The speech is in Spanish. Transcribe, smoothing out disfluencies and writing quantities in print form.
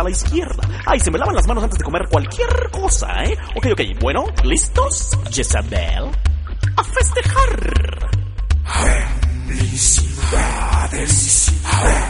a la izquierda. Ay, se me lavan las manos antes de comer cualquier cosa, ¿eh? Ok, bueno, ¿listos? Jezabel, a festejar. Felicidades.